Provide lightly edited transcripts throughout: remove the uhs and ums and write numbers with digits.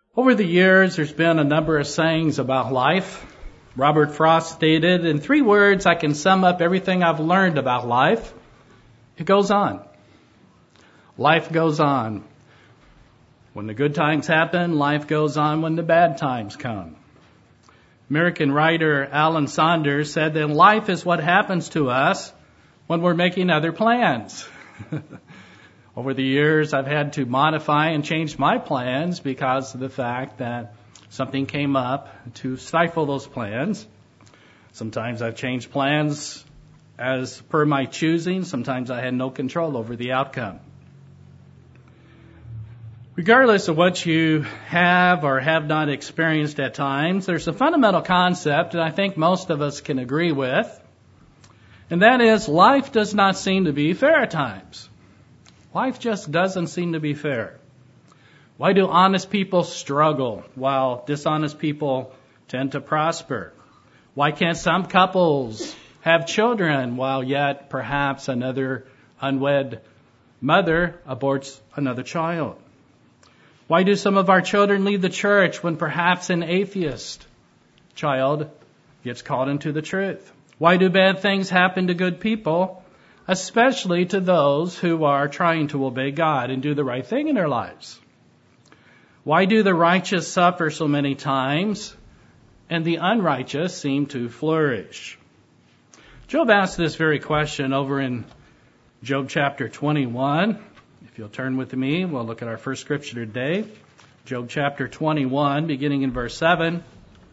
Over the years, there's been a number of sayings about life. Robert Frost stated, in 3 words, I can sum up everything I've learned about life. It goes on. Life goes on. When the good times happen, life goes on when the bad times come. American writer Alan Saunders said that life is what happens to us when we're making other plans. Over the years, I've had to modify and change my plans because of the fact that something came up to stifle those plans. Sometimes I've changed plans as per my choosing. Sometimes I had no control over the outcome. Regardless of what you have or have not experienced at times, there's a fundamental concept that I think most of us can agree with, and that is life does not seem to be fair at times. Life just doesn't seem to be fair. Why do honest people struggle while dishonest people tend to prosper? Why can't some couples have children while yet perhaps another unwed mother aborts another child? Why do some of our children leave the church when perhaps an atheist child gets called into the truth? Why do bad things happen to good people, especially to those who are trying to obey God and do the right thing in their lives? Why do the righteous suffer so many times and the unrighteous seem to flourish? Job asked this very question over in Job chapter 21. If you'll turn with me, we'll look at our first scripture today. Job chapter 21, beginning in verse 7.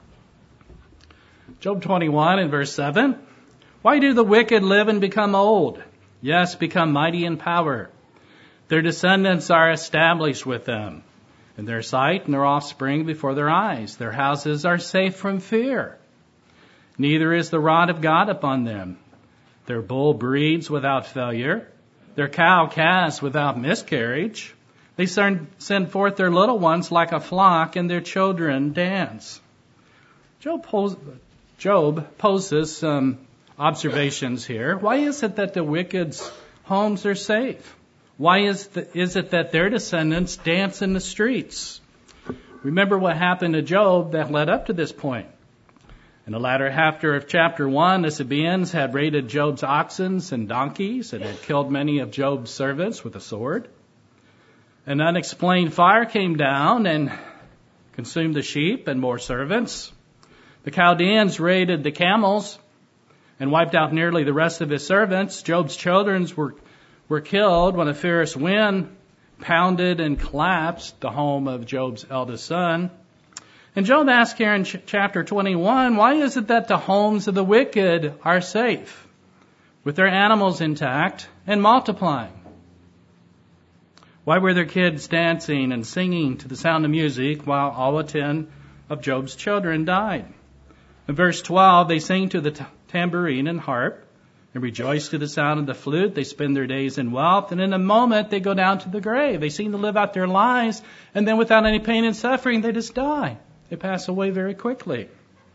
Job 21 and verse 7. Why do the wicked live and become old? Yes, become mighty in power. Their descendants are established with them, in their sight and their offspring before their eyes. Their houses are safe from fear. Neither is the rod of God upon them. Their bull breeds without failure. Their cow calves without miscarriage. They send forth their little ones like a flock, and their children dance. Job poses some observations here. Why is it that the wicked's homes are safe? Why is it that their descendants dance in the streets? Remember what happened to Job that led up to this point. In the latter half of chapter 1, the Sabaeans had raided Job's oxen and donkeys and had killed many of Job's servants with a sword. An unexplained fire came down and consumed the sheep and more servants. The Chaldeans raided the camels and wiped out nearly the rest of his servants. Job's children were killed when a fierce wind pounded and collapsed the home of Job's eldest son. And Job asks here in chapter 21, why is it that the homes of the wicked are safe, with their animals intact and multiplying? Why were their kids dancing and singing to the sound of music while all 10 of Job's children died? In verse 12, they sing to the tambourine and harp and rejoice to the sound of the flute. They spend their days in wealth, and in a moment they go down to the grave. They seem to live out their lives, and then without any pain and suffering, they just die. They pass away very quickly.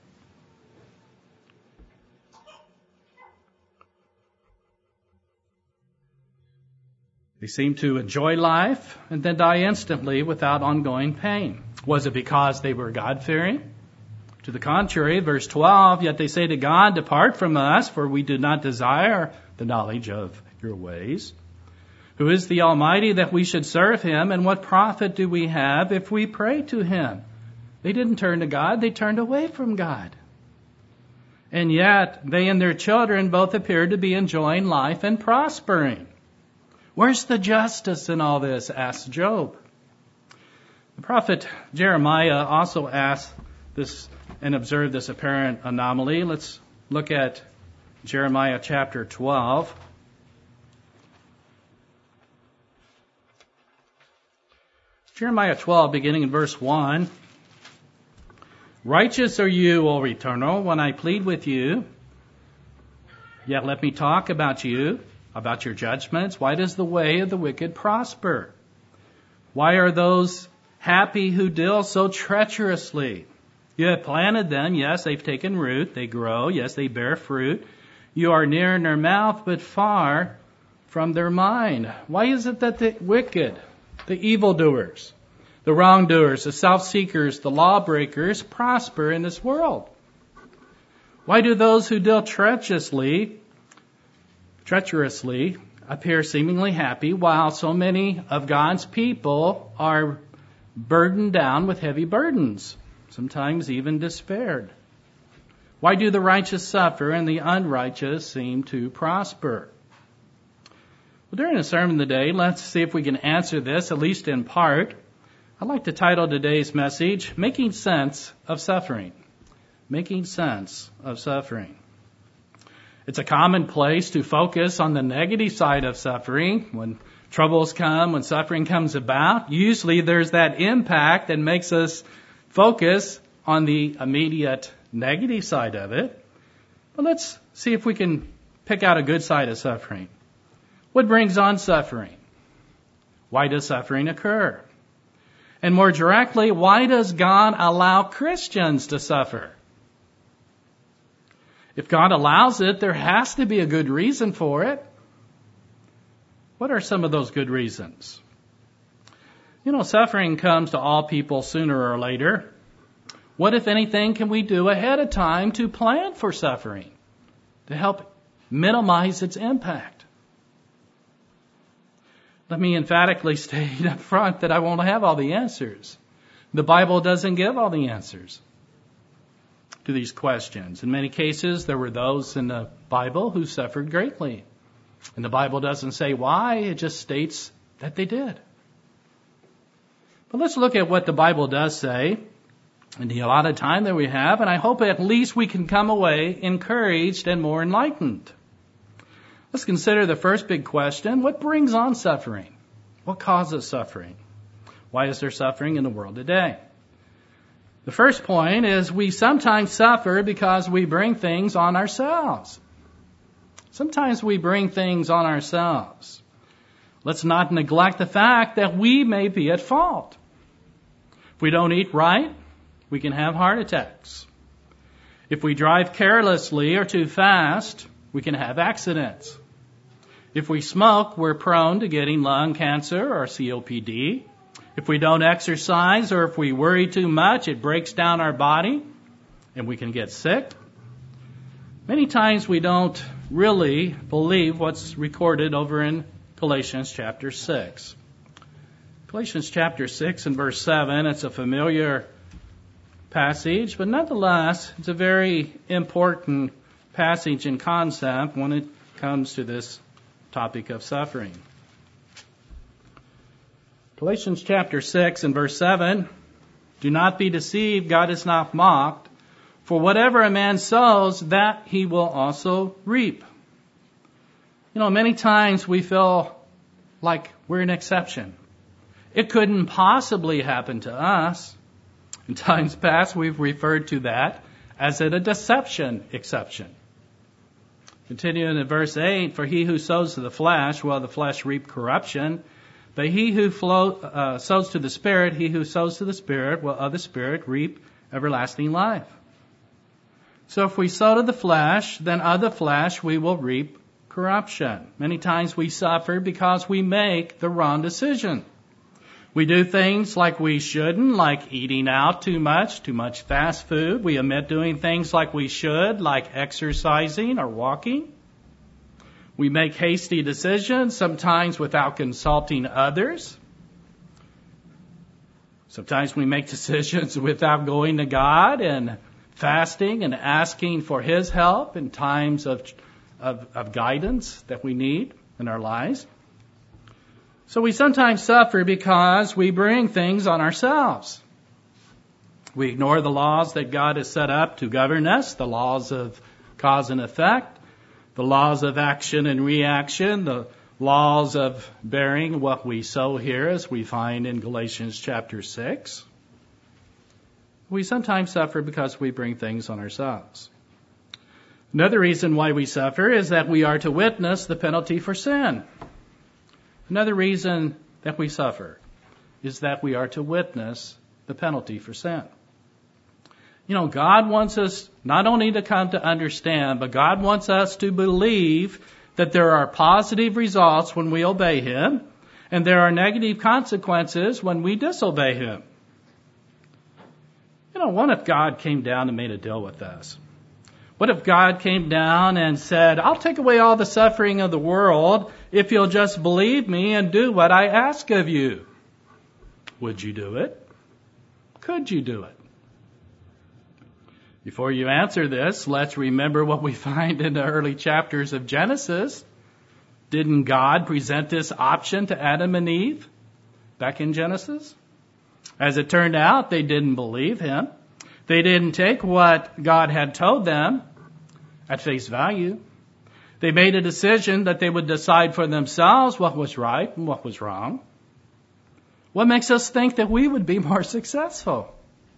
They seem to enjoy life and then die instantly without ongoing pain. Was it because they were God-fearing? To the contrary, verse 12, yet they say to God, depart from us, for we do not desire the knowledge of your ways. Who is the Almighty that we should serve him, and what profit do we have if we pray to him? They didn't turn to God, they turned away from God. And yet, they and their children both appeared to be enjoying life and prospering. Where's the justice in all this? Asked Job. The prophet Jeremiah also asked this and observed this apparent anomaly. Let's look at Jeremiah chapter 12. Jeremiah 12, beginning in verse 1. Righteous are you, O Eternal, when I plead with you. Yet let me talk about you, about your judgments. Why does the way of the wicked prosper? Why are those happy who deal so treacherously? You have planted them, yes, they've taken root, they grow, yes, they bear fruit. You are near in their mouth, but far from their mind. Why is it that the wicked, the evildoers, The wrongdoers, the self-seekers, the lawbreakers prosper in this world. Why do those who deal treacherously appear seemingly happy while so many of God's people are burdened down with heavy burdens, sometimes even despaired? Why do the righteous suffer and the unrighteous seem to prosper? Well, during the sermon today, let's see if we can answer this, at least in part. I'd like to title today's message, Making Sense of Suffering. Making Sense of Suffering. It's a common place to focus on the negative side of suffering. When troubles come, when suffering comes about, usually there's that impact that makes us focus on the immediate negative side of it. But let's see if we can pick out a good side of suffering. What brings on suffering? Why does suffering occur? And more directly, why does God allow Christians to suffer? If God allows it, there has to be a good reason for it. What are some of those good reasons? Suffering comes to all people sooner or later. What, if anything, can we do ahead of time to plan for suffering, to help minimize its impact? Let me emphatically state up front that I won't have all the answers. The Bible doesn't give all the answers to these questions. In many cases, there were those in the Bible who suffered greatly. And the Bible doesn't say why, it just states that they did. But let's look at what the Bible does say in the allotted time that we have, and I hope at least we can come away encouraged and more enlightened. Let's consider the first big question. What brings on suffering? What causes suffering? Why is there suffering in the world today? The first point is we sometimes suffer because we bring things on ourselves. Sometimes we bring things on ourselves. Let's not neglect the fact that we may be at fault. If we don't eat right, we can have heart attacks. If we drive carelessly or too fast, we can have accidents. If we smoke, we're prone to getting lung cancer or COPD. If we don't exercise or if we worry too much, it breaks down our body and we can get sick. Many times we don't really believe what's recorded over in Galatians chapter 6. Galatians chapter 6 and verse 7, it's a familiar passage, but nonetheless, it's a very important passage and concept when it comes to this topic of suffering. Galatians chapter 6 and verse 7, do not be deceived, God is not mocked, for whatever a man sows, that he will also reap. Many times we feel like we're an exception. It couldn't possibly happen to us. In times past, we've referred to that as a deception exception. Continuing in verse 8, for he who sows to the flesh, will the flesh reap corruption. But he who sows to the Spirit, he who sows to the Spirit, will of the Spirit reap everlasting life. So if we sow to the flesh, then of the flesh we will reap corruption. Many times we suffer because we make the wrong decision. We do things like we shouldn't, like eating out too much fast food. We omit doing things like we should, like exercising or walking. We make hasty decisions, sometimes without consulting others. Sometimes we make decisions without going to God and fasting and asking for His help in times of guidance that we need in our lives. So we sometimes suffer because we bring things on ourselves. We ignore the laws that God has set up to govern us, the laws of cause and effect, the laws of action and reaction, the laws of bearing what we sow here, as we find in Galatians chapter 6. We sometimes suffer because we bring things on ourselves. Another reason why we suffer is that we are to witness the penalty for sin. Another reason that we suffer is that we are to witness the penalty for sin. God wants us not only to come to understand, but God wants us to believe that there are positive results when we obey Him, And there are negative consequences when we disobey Him. What if God came down and made a deal with us? What if God came down and said, I'll take away all the suffering of the world if you'll just believe me and do what I ask of you? Would you do it? Could you do it? Before you answer this, let's remember what we find in the early chapters of Genesis. Didn't God present this option to Adam and Eve back in Genesis? As it turned out, they didn't believe Him. They didn't take what God had told them at face value. They made a decision that they would decide for themselves what was right and what was wrong. What makes us think that we would be more successful?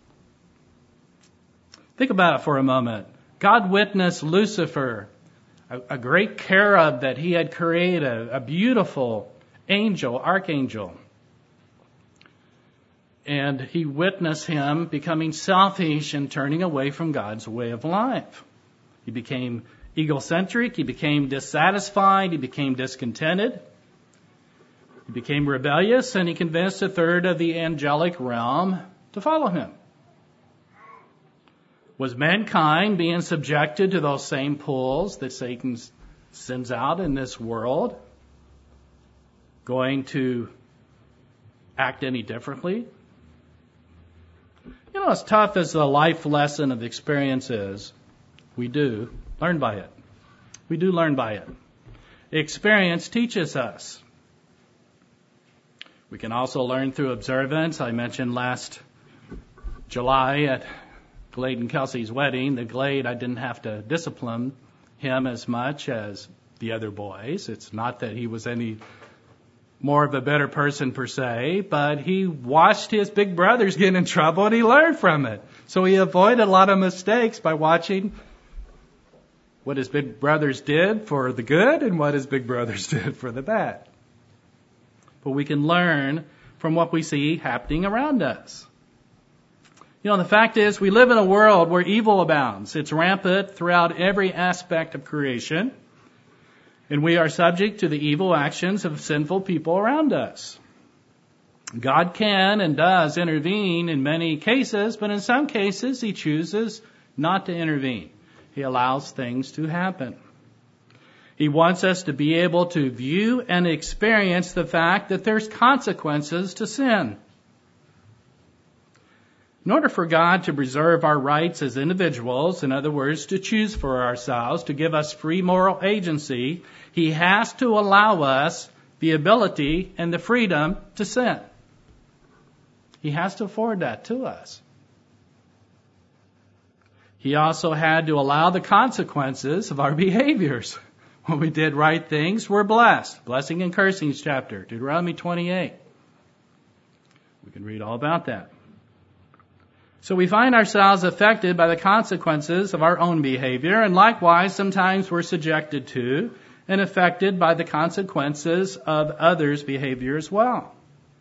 Think about it for a moment. God witnessed Lucifer, a great cherub that He had created, a beautiful angel, archangel. And He witnessed him becoming selfish and turning away from God's way of life. He became egocentric. He became dissatisfied. He became discontented. He became rebellious, and he convinced a third of the angelic realm to follow him. Was mankind being subjected to those same pulls that Satan sends out in this world going to act any differently? As tough as the life lesson of experience is, we do learn by it. We do learn by it. Experience teaches us. We can also learn through observance. I mentioned last July at Glade and Kelsey's wedding, the Glade, I didn't have to discipline him as much as the other boys. It's not that he was any more of a better person per se, but he watched his big brothers get in trouble and he learned from it. So he avoided a lot of mistakes by watching what his big brothers did for the good and what his big brothers did for the bad. But we can learn from what we see happening around us. The fact is we live in a world where evil abounds. It's rampant throughout every aspect of creation. And we are subject to the evil actions of sinful people around us. God can and does intervene in many cases, but in some cases He chooses not to intervene. He allows things to happen. He wants us to be able to view and experience the fact that there's consequences to sin. In order for God to preserve our rights as individuals, in other words, to choose for ourselves, to give us free moral agency, He has to allow us the ability and the freedom to sin. He has to afford that to us. He also had to allow the consequences of our behaviors. When we did right things, we're blessed. Blessing and cursings chapter, Deuteronomy 28. We can read all about that. So we find ourselves affected by the consequences of our own behavior, and likewise sometimes we're subjected to and affected by the consequences of others' behavior as well.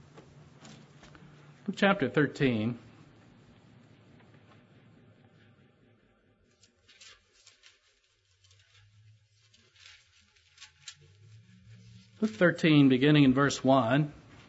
Luke chapter 13. Luke 13, beginning in verse 1.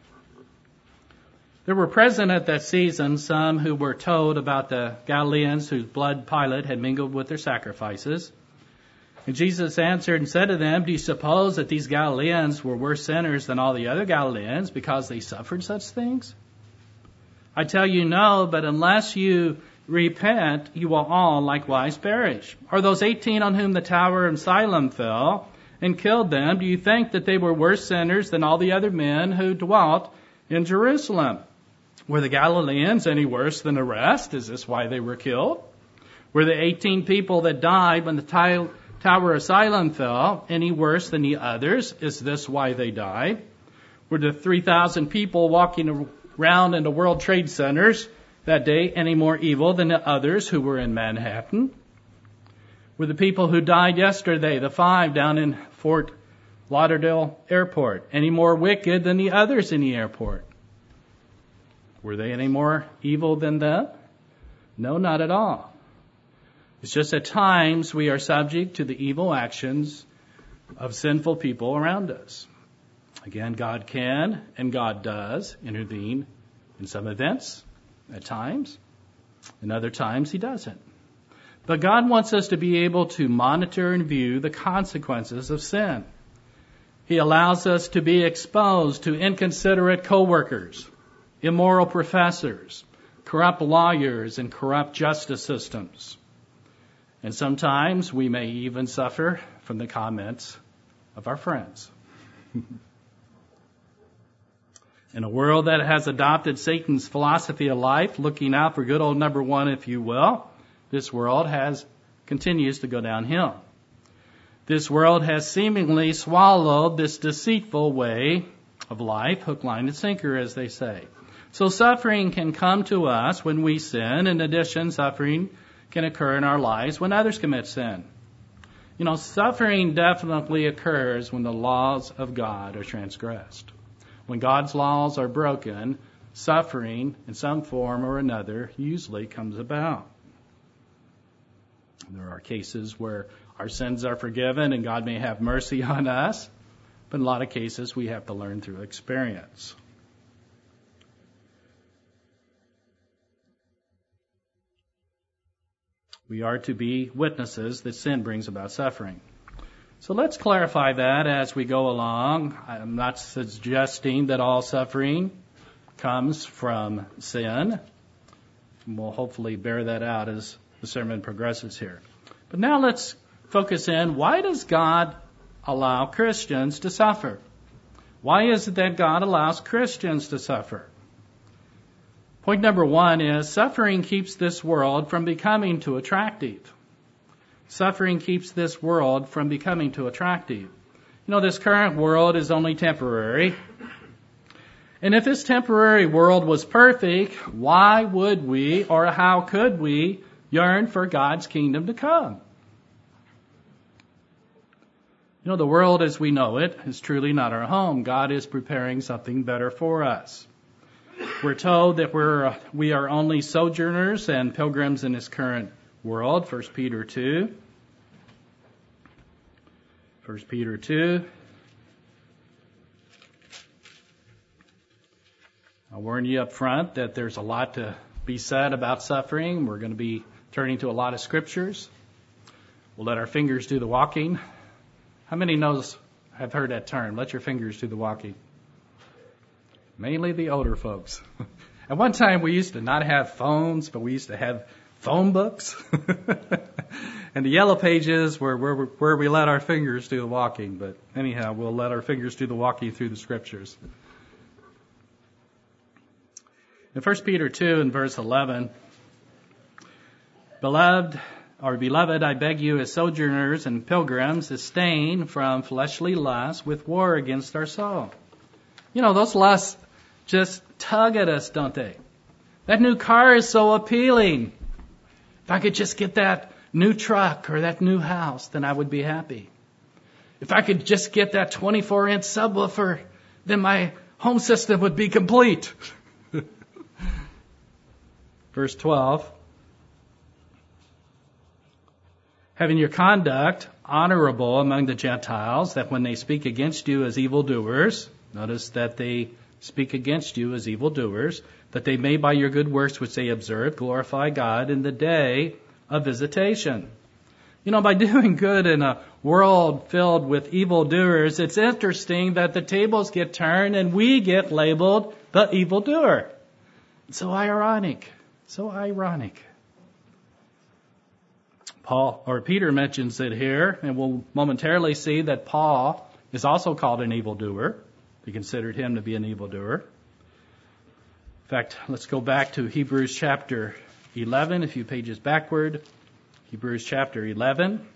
There were present at that season some who were told about the Galileans whose blood Pilate had mingled with their sacrifices. And Jesus answered and said to them, do you suppose that these Galileans were worse sinners than all the other Galileans because they suffered such things? I tell you no, but unless you repent, you will all likewise perish. Or those 18 on whom the tower of Siloam fell and killed them, do you think that they were worse sinners than all the other men who dwelt in Jerusalem? Were the Galileans any worse than the rest? Is this why they were killed? Were the 18 people that died when the Tower of Siloam fell any worse than the others? Is this why they died? Were the 3,000 people walking around in the World Trade Centers that day any more evil than the others who were in Manhattan? Were the people who died yesterday, the 5 down in Fort Lauderdale Airport, any more wicked than the others in the airport? Were they any more evil than them? No, not at all. It's just at times we are subject to the evil actions of sinful people around us. Again, God can and God does intervene in some events at times, and other times He doesn't. But God wants us to be able to monitor and view the consequences of sin. He allows us to be exposed to inconsiderate coworkers, immoral professors, corrupt lawyers, and corrupt justice systems. And sometimes we may even suffer from the comments of our friends. In a world that has adopted Satan's philosophy of life, looking out for good old number one, if you will, this world continues to go downhill. This world has seemingly swallowed this deceitful way of life, hook, line, and sinker, as they say. So suffering can come to us when we sin. In addition, suffering can occur in our lives when others commit sin. Suffering definitely occurs when the laws of God are transgressed. When God's laws are broken, suffering in some form or another usually comes about. There are cases where our sins are forgiven and God may have mercy on us, but in a lot of cases we have to learn through experience. We are to be witnesses that sin brings about suffering. So let's clarify that as we go along. I'm not suggesting that all suffering comes from sin. We'll hopefully bear that out as the sermon progresses here. But now let's focus in, why does God allow Christians to suffer? Why is it that God allows Christians to suffer? Point number one is suffering keeps this world from becoming too attractive. Suffering keeps this world from becoming too attractive. This current world is only temporary. And if this temporary world was perfect, why would we or how could we yearn for God's kingdom to come? The world as we know it is truly not our home. God is preparing something better for us. We're told that we are only sojourners and pilgrims in this current world. 1 Peter 2. 1 Peter 2. I'll warn you up front that there's a lot to be said about suffering. We're going to be turning to a lot of scriptures. We'll let our fingers do the walking. How many have heard that term? Let your fingers do the walking. Mainly the older folks. At one time we used to not have phones, but we used to have phone books. And the yellow pages were where we let our fingers do the walking. But anyhow, we'll let our fingers do the walking through the scriptures. In 1 Peter 2 and verse 11, Beloved, I beg you as sojourners and pilgrims, abstain from fleshly lusts with war against our soul. Those lusts just tug at us, don't they? That new car is so appealing. If I could just get that new truck or that new house, then I would be happy. If I could just get that 24-inch subwoofer, then my home system would be complete. Verse 12. Having your conduct honorable among the Gentiles, that when they speak against you as evildoers, notice that they speak against you as evildoers, that they may by your good works which they observe glorify God in the day of visitation. By doing good in a world filled with evildoers, it's interesting that the tables get turned and we get labeled the evildoer. So ironic. Peter mentions it here, and we'll momentarily see that Paul is also called an evildoer. They considered him to be an evildoer. In fact, let's go back to Hebrews chapter 11, a few pages backward. Hebrews chapter 11.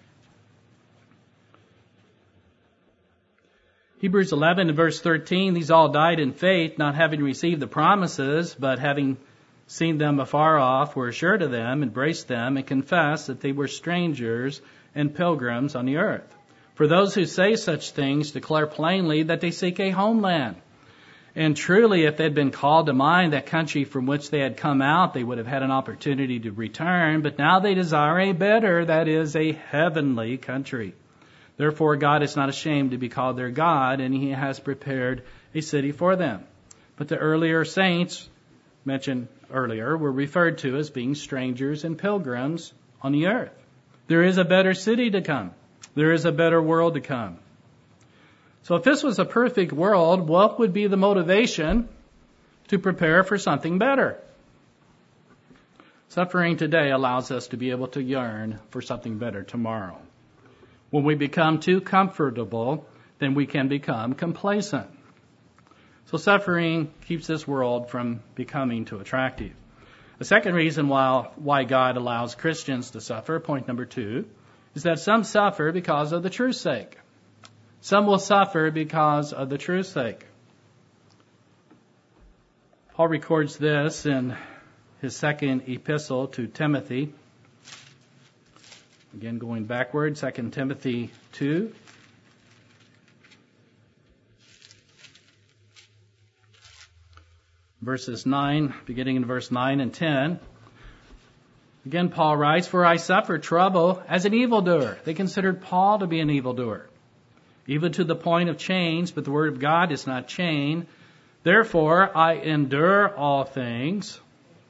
Hebrews 11 and verse 13, these all died in faith, not having received the promises, but having seen them afar off, were assured of them, embraced them, and confessed that they were strangers and pilgrims on the earth. For those who say such things declare plainly that they seek a homeland. And truly, if they'd been called to mind that country from which they had come out, they would have had an opportunity to return. But now they desire a better, that is, a heavenly country. Therefore God is not ashamed to be called their God, and he has prepared a city for them. But the earlier saints mentioned earlier were referred to as being strangers and pilgrims on the earth. There is a better city to come. There is a better world to come. So if this was a perfect world, what would be the motivation to prepare for something better? Suffering today allows us to be able to yearn for something better tomorrow. When we become too comfortable, then we can become complacent. So suffering keeps this world from becoming too attractive. The second reason why God allows Christians to suffer, point number 2, is that some suffer because of the truth's sake. Some will suffer because of the truth's sake. Paul records this in his second epistle to Timothy. Again, going backward, 2 Timothy 2. Verses 9, beginning in verse 9 and 10. Again, Paul writes, "For I suffered trouble as an evildoer." They considered Paul to be an evildoer, even to the point of chains, but the word of God is not chained. "Therefore I endure all things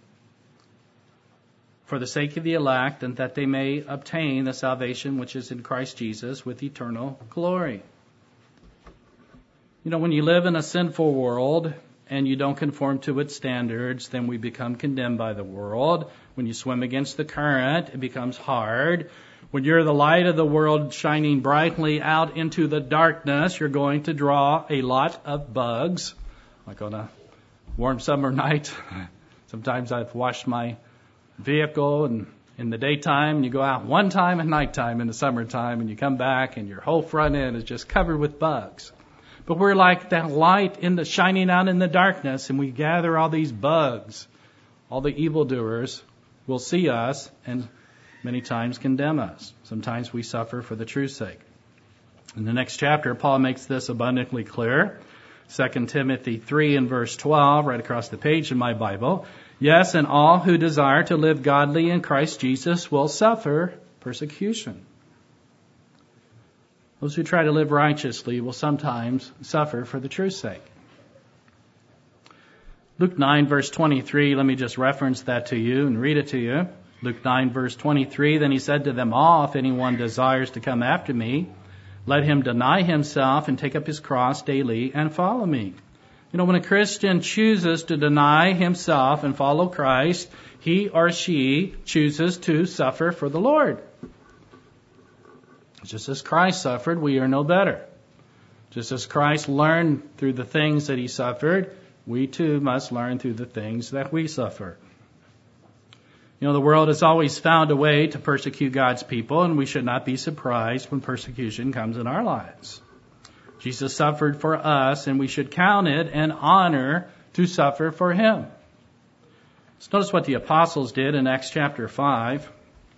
for the sake of the elect, and that they may obtain the salvation which is in Christ Jesus with eternal glory." You know, when you live in a sinful world and you don't conform to its standards, then we become condemned by the world. When you swim against the current, it becomes hard. When you're the light of the world shining brightly out into the darkness, you're going to draw a lot of bugs. Like on a warm summer night, sometimes I've washed my vehicle and in the daytime, and you go out one time at nighttime in the summertime, and you come back and your whole front end is just covered with bugs. But we're like that light in the shining out in the darkness, and we gather all these bugs. All the evildoers will see us and many times condemn us. Sometimes we suffer for the truth's sake. In the next chapter, Paul makes this abundantly clear. 2 Timothy 3 and verse 12, right across the page in my Bible. "Yes, and all who desire to live godly in Christ Jesus will suffer persecution." Those who try to live righteously will sometimes suffer for the truth's sake. Luke 9 verse 23, let me just reference that to you and read it to you. Luke 9 verse 23, "Then he said to them all, if anyone desires to come after me, let him deny himself and take up his cross daily and follow me." You know, when a Christian chooses to deny himself and follow Christ, he or she chooses to suffer for the Lord. Just as Christ suffered, we are no better. Just as Christ learned through the things that he suffered, we too must learn through the things that we suffer. You know, the world has always found a way to persecute God's people, and we should not be surprised when persecution comes in our lives. Jesus suffered for us, and we should count it an honor to suffer for him. Let's notice what the apostles did in Acts chapter 5.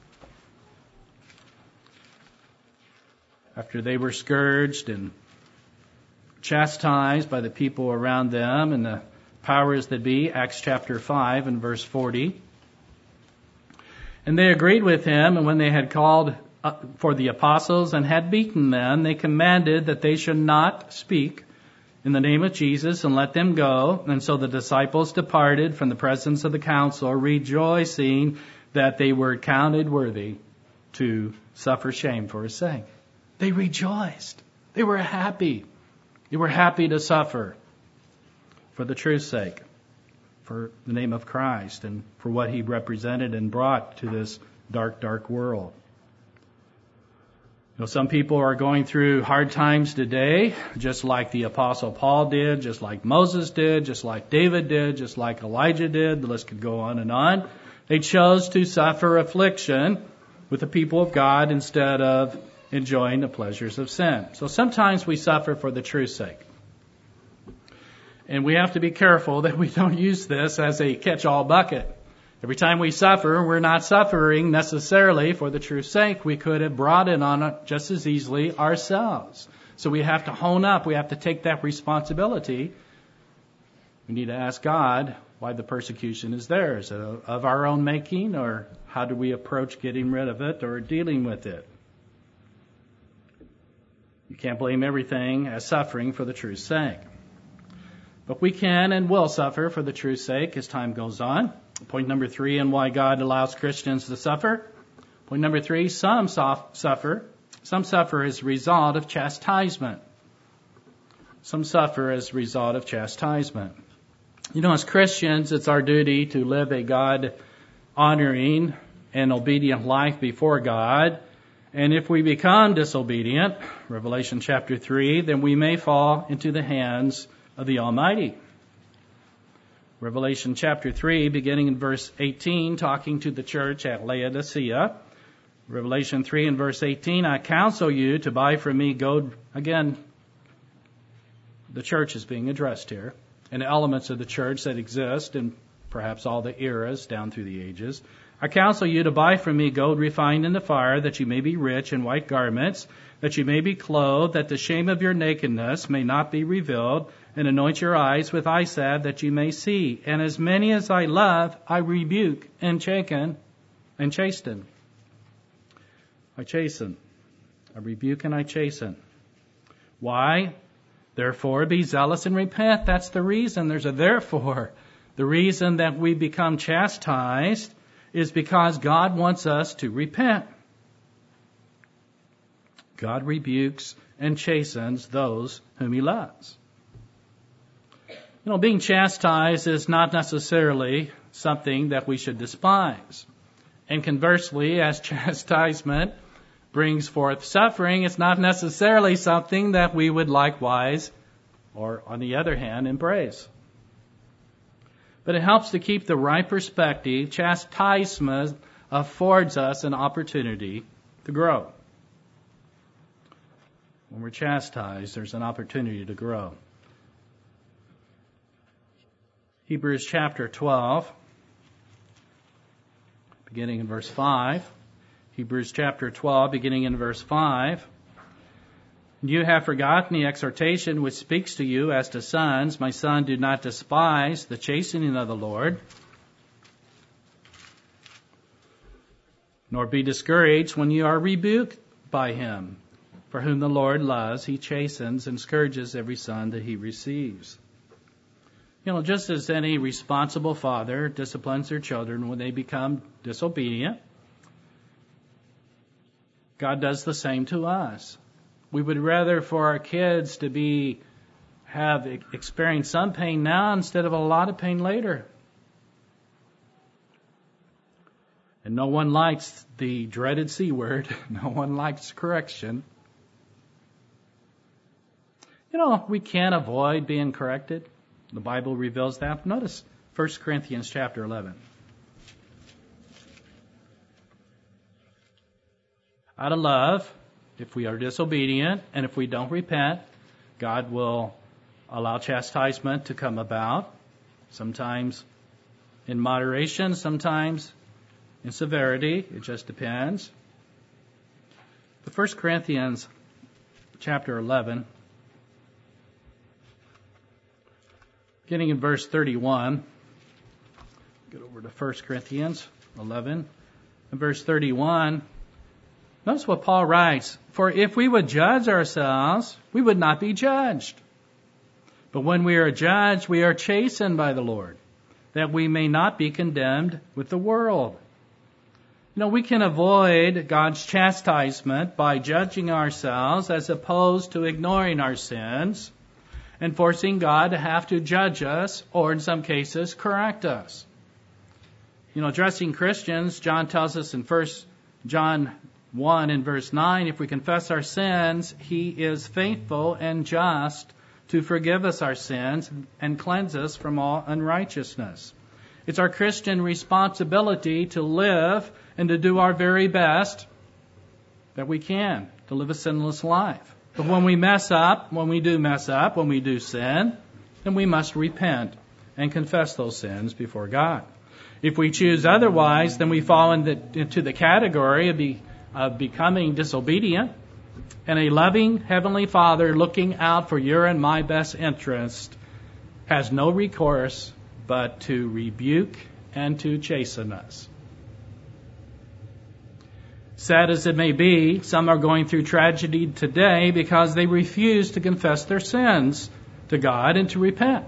After they were scourged and chastised by the people around them and the powers that be, Acts chapter 5 and verse 40. "And they agreed with him, and when they had called for the apostles and had beaten them, they commanded that they should not speak in the name of Jesus and let them go. And so the disciples departed from the presence of the council, rejoicing that they were counted worthy to suffer shame for his sake." They rejoiced. They were happy. They were happy to suffer for the truth's sake, for the name of Christ, and for what he represented and brought to this dark, dark world. You know, some people are going through hard times today, just like the Apostle Paul did, just like Moses did, just like David did, just like Elijah did. The list could go on and on. They chose to suffer affliction with the people of God instead of enjoying the pleasures of sin. So sometimes we suffer for the truth's sake. And we have to be careful that we don't use this as a catch-all bucket. Every time we suffer, we're not suffering necessarily for the truth's sake. We could have brought it on just as easily ourselves. So we have to hone up. We have to take that responsibility. We need to ask God why the persecution is there. Is it of our own making, or how do we approach getting rid of it or dealing with it? You can't blame everything as suffering for the truth's sake. But we can and will suffer for the truth's sake as time goes on. Point number 3 on why God allows Christians to suffer. Point number 3, some suffer. Some suffer as a result of chastisement. Some suffer as a result of chastisement. You know, as Christians, it's our duty to live a God-honoring and obedient life before God. And if we become disobedient, Revelation chapter 3, then we may fall into the hands of the Almighty. Revelation chapter 3, beginning in verse 18, talking to the church at Laodicea. Revelation 3 and verse 18, I counsel you to buy from me gold. Again, the church is being addressed here, and elements of the church that exist in perhaps all the eras down through the ages. I counsel you to buy from me gold refined in the fire, that you may be rich, in white garments, that you may be clothed, that the shame of your nakedness may not be revealed, and anoint your eyes with eye salve, that you may see. And as many as I love, I rebuke and chasten. I chasten. I rebuke and I chasten. Why? Therefore, be zealous and repent. That's the reason. There's a therefore. The reason that we become chastised is because God wants us to repent. God rebukes and chastens those whom He loves. You know, being chastised is not necessarily something that we should despise. And conversely, as chastisement brings forth suffering, it's not necessarily something that we would likewise, or on the other hand, embrace. But it helps to keep the right perspective. Chastisement affords us an opportunity to grow. When we're chastised, there's an opportunity to grow. Hebrews chapter 12, beginning in verse 5. Hebrews chapter 12, beginning in verse 5. You have forgotten the exhortation which speaks to you as to sons. My son, do not despise the chastening of the Lord, nor be discouraged when you are rebuked by Him. For whom the Lord loves, He chastens and scourges every son that He receives. You know, just as any responsible father disciplines their children when they become disobedient, God does the same to us. We would rather for our kids to have experienced some pain now instead of a lot of pain later. And no one likes the dreaded C word. No one likes correction. You know, we can't avoid being corrected. The Bible reveals that. Notice 1 Corinthians chapter 11. Out of love, if we are disobedient and if we don't repent, God will allow chastisement to come about, sometimes in moderation, sometimes in severity. It just depends. But 1 Corinthians chapter 11, beginning in verse 31. Get over to 1 Corinthians 11 and verse 31. Notice what Paul writes. For if we would judge ourselves, we would not be judged. But when we are judged, we are chastened by the Lord, that we may not be condemned with the world. You know, we can avoid God's chastisement by judging ourselves as opposed to ignoring our sins and forcing God to have to judge us, or in some cases, correct us. You know, addressing Christians, John tells us in 1 John 1 in verse 9, if we confess our sins, He is faithful and just to forgive us our sins and cleanse us from all unrighteousness. It's our Christian responsibility to live and to do our very best that we can to live a sinless life. But when we mess up, when we do sin, then we must repent and confess those sins before God. If we choose otherwise, then we fall into the category of becoming disobedient, and a loving Heavenly Father looking out for your and my best interest has no recourse but to rebuke and to chasten us. Sad as it may be, some are going through tragedy today because they refuse to confess their sins to God and to repent.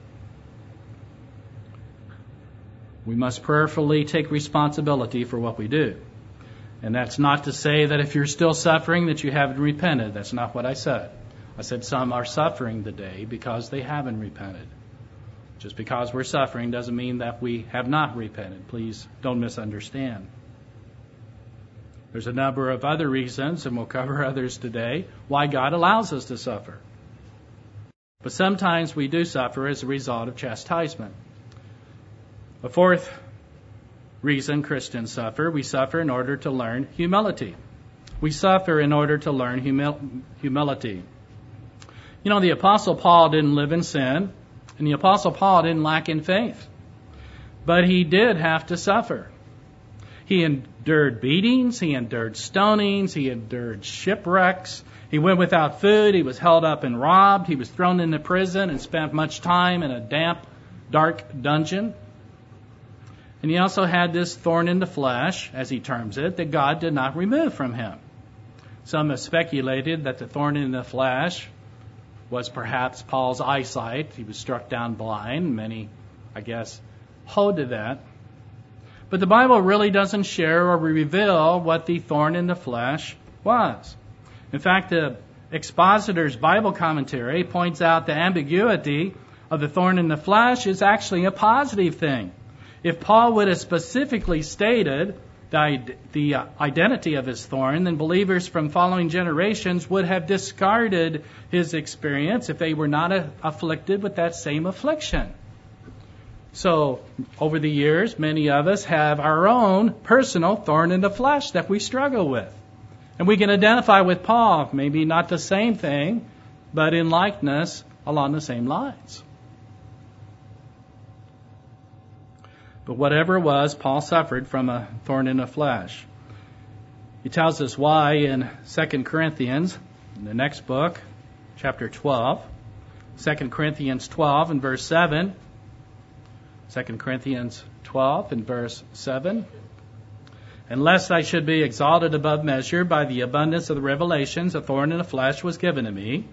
We must prayerfully take responsibility for what we do. And that's not to say that if you're still suffering that you haven't repented. That's not what I said. I said some are suffering today because they haven't repented. Just because we're suffering doesn't mean that we have not repented. Please don't misunderstand. There's a number of other reasons, and we'll cover others today, why God allows us to suffer. But sometimes we do suffer as a result of chastisement. A fourth reason Christians suffer, we suffer in order to learn humility. We suffer in order to learn humility. You know, the Apostle Paul didn't live in sin, and the Apostle Paul didn't lack in faith. But he did have to suffer. He endured beatings, he endured stonings, he endured shipwrecks. He went without food, he was held up and robbed, he was thrown into prison and spent much time in a damp, dark dungeon. And he also had this thorn in the flesh, as he terms it, that God did not remove from him. Some have speculated that the thorn in the flesh was perhaps Paul's eyesight. He was struck down blind. Many, I guess, hold to that. But the Bible really doesn't share or reveal what the thorn in the flesh was. In fact, the Expositor's Bible commentary points out the ambiguity of the thorn in the flesh is actually a positive thing. If Paul would have specifically stated the identity of his thorn, then believers from following generations would have discarded his experience if they were not afflicted with that same affliction. So, over the years, many of us have our own personal thorn in the flesh that we struggle with. And we can identify with Paul, maybe not the same thing, but in likeness along the same lines. But whatever it was, Paul suffered from a thorn in the flesh. He tells us why in 2 Corinthians, in the next book, chapter 12. 2 Corinthians 12 and verse 7. 2 Corinthians 12 and verse 7. And lest I should be exalted above measure by the abundance of the revelations, a thorn in the flesh was given to me,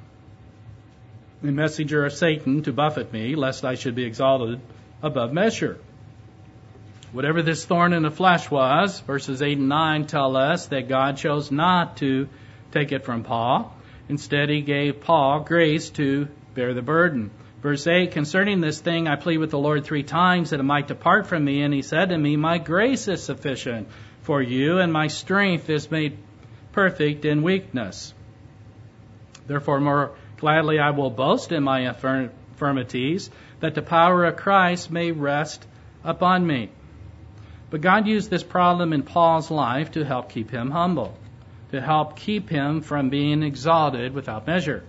a messenger of Satan to buffet me, lest I should be exalted above measure. Whatever this thorn in the flesh was, verses 8 and 9 tell us that God chose not to take it from Paul. Instead, he gave Paul grace to bear the burden. Verse 8, concerning this thing I plead with the Lord 3 times that it might depart from me. And he said to me, my grace is sufficient for you, and my strength is made perfect in weakness. Therefore, more gladly I will boast in my infirmities, that the power of Christ may rest upon me. But God used this problem in Paul's life to help keep him humble, to help keep him from being exalted without measure.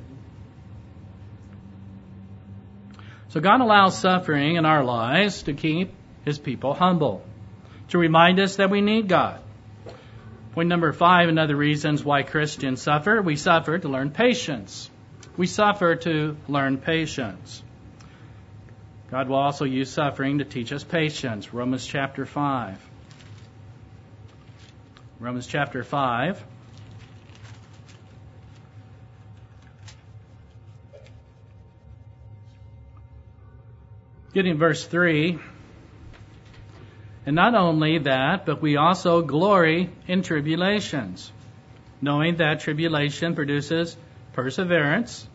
So God allows suffering in our lives to keep His people humble, to remind us that we need God. Point number 5, another reasons why Christians suffer. We suffer to learn patience. We suffer to learn patience. God will also use suffering to teach us patience. Romans chapter 5. Romans chapter 5. Getting verse 3. And not only that, but we also glory in tribulations, knowing that tribulation produces perseverance,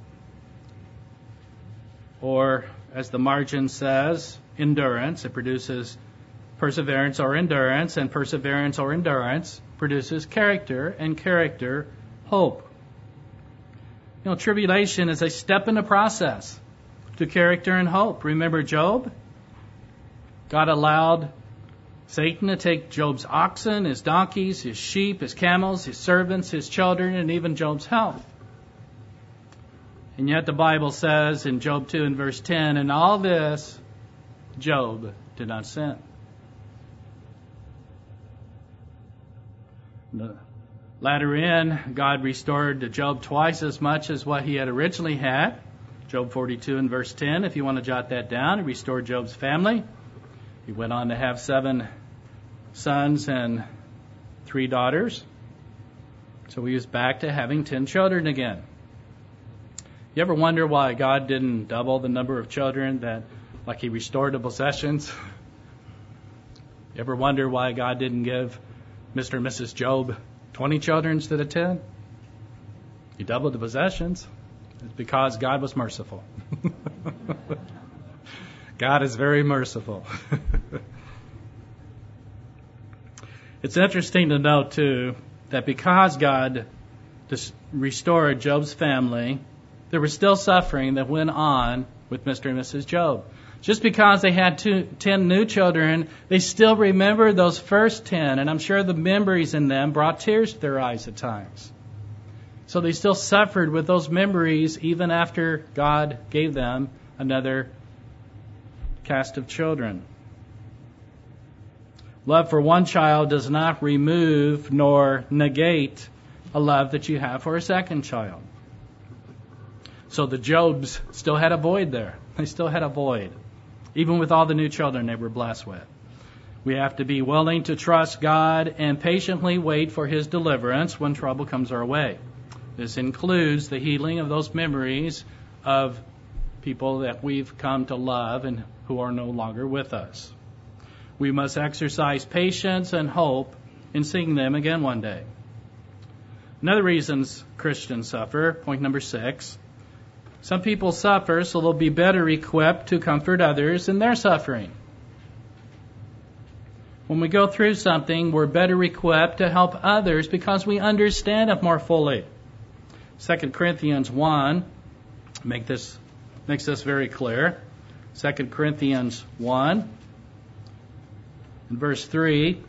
or as the margin says, endurance. It produces perseverance or endurance, and perseverance or endurance produces character, and character, hope. You know, tribulation is a step in the process to character and hope. Remember Job? God allowed Satan to take Job's oxen, his donkeys, his sheep, his camels, his servants, his children, and even Job's health. And yet the Bible says in Job 2 and verse 10, in all this, Job did not sin. The latter end, God restored to Job twice as much as what he had originally had. Job 42 and verse 10, if you want to jot that down, he restored Job's family. He went on to have 7 sons and 3 daughters. So he was back to having 10 children again. You ever wonder why God didn't double the number of children like he restored the possessions? You ever wonder why God didn't give Mr. and Mrs. Job 20 children instead of 10? He doubled the possessions. It's because God was merciful. God is very merciful. It's interesting to note, too, that because God restored Job's family, there was still suffering that went on with Mr. and Mrs. Job. Just because they had 10 new children, they still remember those first 10, and I'm sure the memories in them brought tears to their eyes at times. So they still suffered with those memories even after God gave them another cast of children. Love for one child does not remove nor negate a love that you have for a second child. So the Jobs still had a void there. They still had a void, even with all the new children they were blessed with. We have to be willing to trust God and patiently wait for His deliverance when trouble comes our way. This includes the healing of those memories of people that we've come to love and who are no longer with us. We must exercise patience and hope in seeing them again one day. Another reasons Christians suffer, point number 6. Some people suffer so they'll be better equipped to comfort others in their suffering. When we go through something, we're better equipped to help others because we understand it more fully. 2 Corinthians 1 makes this very clear. 2 Corinthians 1 in verse 3.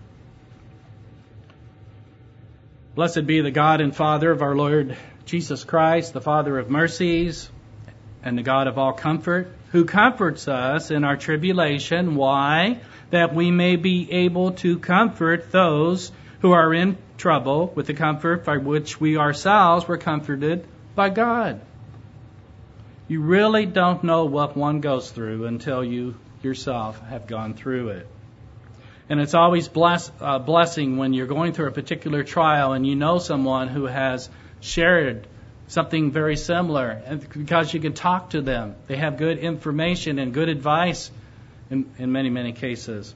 Blessed be the God and Father of our Lord Jesus Christ, the Father of mercies and the God of all comfort, who comforts us in our tribulation. Why? That we may be able to comfort those who are in trouble with the comfort by which we ourselves were comforted by God. You really don't know what one goes through until you yourself have gone through it. And it's always blessing when you're going through a particular trial and you know someone who has shared something very similar, and because you can talk to them. They have good information and good advice in many, many cases.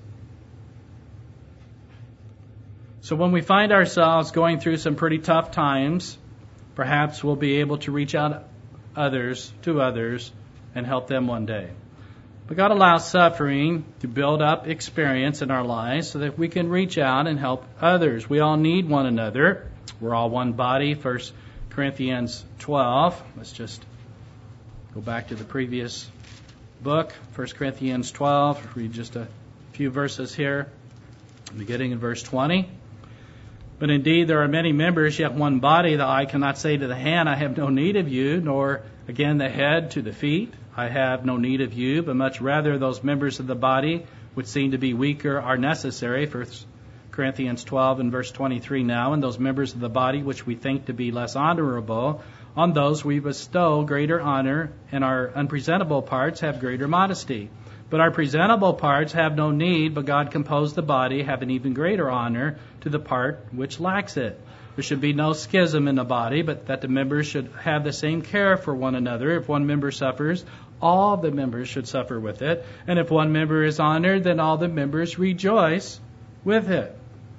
So when we find ourselves going through some pretty tough times, perhaps we'll be able to reach out to others and help them one day. But God allows suffering to build up experience in our lives so that we can reach out and help others. We all need one another. We're all one body. 1 Corinthians 12. Let's just go back to the previous book. 1 Corinthians 12. Read just a few verses here, beginning in verse 20. But indeed there are many members, yet one body. The eye cannot say to the hand, I have no need of you, nor again the head to the feet, I have no need of you, but much rather those members of the body which seem to be weaker are necessary. 1 Corinthians 12 and verse 23 now, and those members of the body which we think to be less honorable, on those we bestow greater honor, and our unpresentable parts have greater modesty. But our presentable parts have no need, but God composed the body, have an even greater honor to the part which lacks it. There should be no schism in the body, but that the members should have the same care for one another. If one member suffers, all the members should suffer with it. And if one member is honored, then all the members rejoice with it.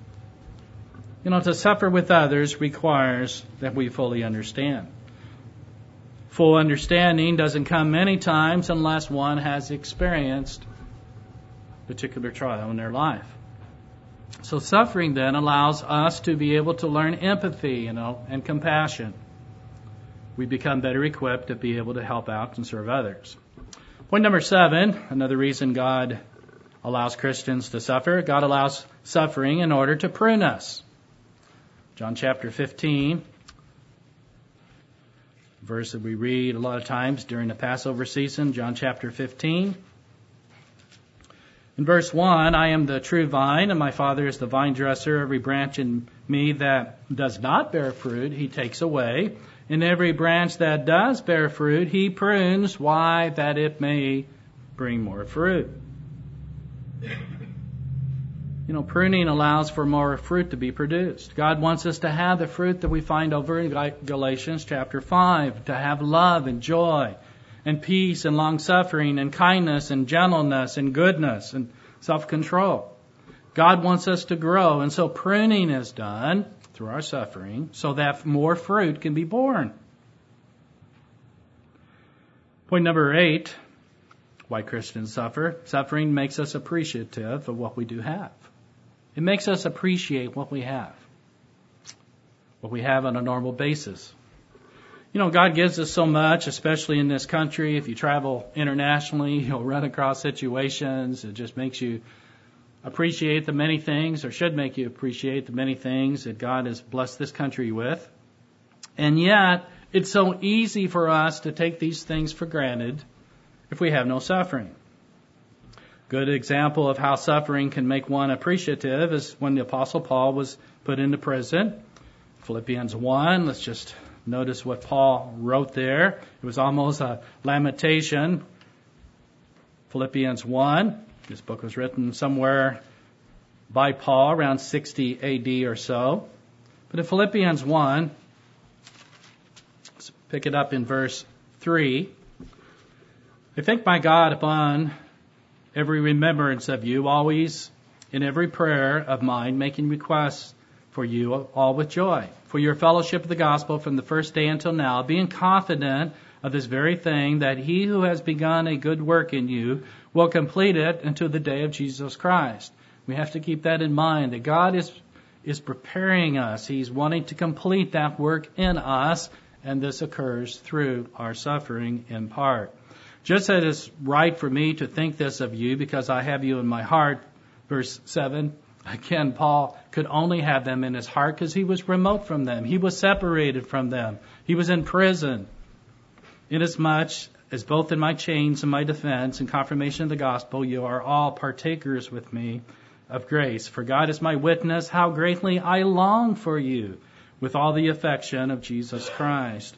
To suffer with others requires that we fully understand. Full understanding doesn't come many times unless one has experienced a particular trial in their life. So suffering then allows us to be able to learn empathy, and compassion. We become better equipped to be able to help out and serve others. Point number 7, another reason God allows Christians to suffer. God allows suffering in order to prune us. John chapter 15, verse that we read a lot of times during the Passover season, John chapter 15. In verse 1, I am the true vine, and my Father is the vine dresser. Every branch in me that does not bear fruit, He takes away. And every branch that does bear fruit, He prunes. Why? That it may bring more fruit. Pruning allows for more fruit to be produced. God wants us to have the fruit that we find over in Galatians chapter 5, to have love and joy and peace and long-suffering and kindness and gentleness and goodness and self-control. God wants us to grow, and so pruning is done through our suffering so that more fruit can be born. Point number 8, why Christians suffer. Suffering makes us appreciative of what we do have. It makes us appreciate what we have on a normal basis. God gives us so much, especially in this country. If you travel internationally, you'll run across situations. It just makes you appreciate the many things, or should make you appreciate the many things that God has blessed this country with. And yet, it's so easy for us to take these things for granted if we have no suffering. Good example of how suffering can make one appreciative is when the Apostle Paul was put into prison. Philippians 1, let's just notice what Paul wrote there. It was almost a lamentation. Philippians 1, this book was written somewhere by Paul around 60 AD or so. But in Philippians 1, let's pick it up in verse 3. I thank my God upon every remembrance of you, always in every prayer of mine, making requests for you all with joy, for your fellowship of the gospel from the first day until now, being confident of this very thing, that he who has begun a good work in you will complete it until the day of Jesus Christ. We have to keep that in mind, that God is preparing us. He's wanting to complete that work in us, and this occurs through our suffering in part. Just as it's right for me to think this of you because I have you in my heart, verse 7, again, Paul could only have them in his heart because he was remote from them. He was separated from them. He was in prison. Inasmuch as both in my chains and my defense and confirmation of the gospel, you are all partakers with me of grace. For God is my witness, how greatly I long for you with all the affection of Jesus Christ.